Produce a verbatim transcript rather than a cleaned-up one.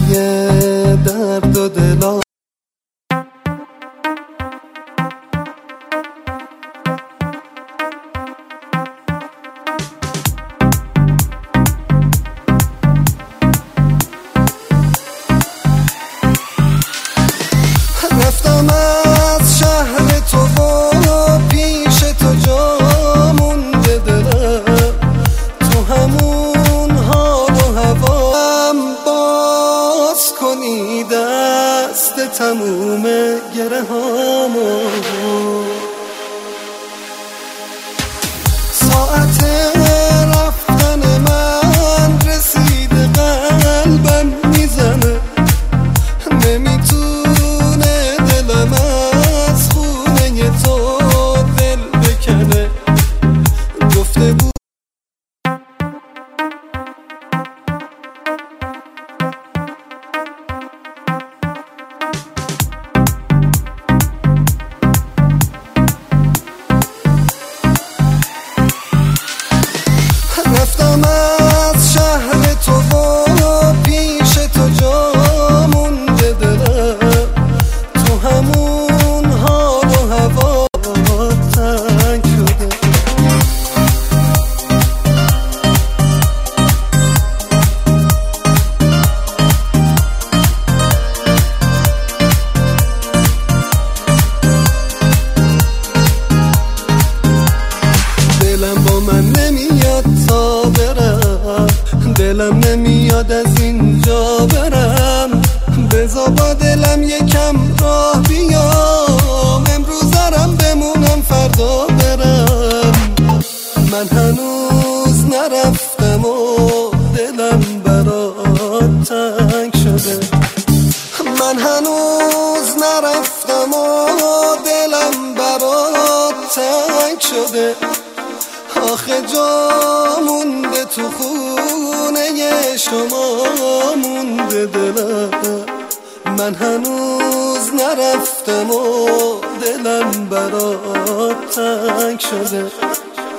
درد و دلا. رفتم از شهر تو و پیش تو جا مونده دلم، تو همون حال و هوام باز کنی دست تموم گره هامو. ساعت رفتن من رسیده، قلبم میزنه، نمیتونه دلم از خونه تو دل بکنه. گفته بود رفتم از شهر تو و پیش تو جا مونده دلم، تو همون حال و هوا تنگ شده. دلم با من نمیاد تا برم، دلم نمیاد از اینجا برم. بذار با دلم یکم راه بیام، امروز دارم بمونم فردا برم. من هنوز نرفتم و دلم برات تنگ شده. من هنوز نرفتم و دلم برات تنگ شده. آخه جا مونده تو خونه شما مونده دلم. من هنوز نرفتم و دلم برات تنگ شده.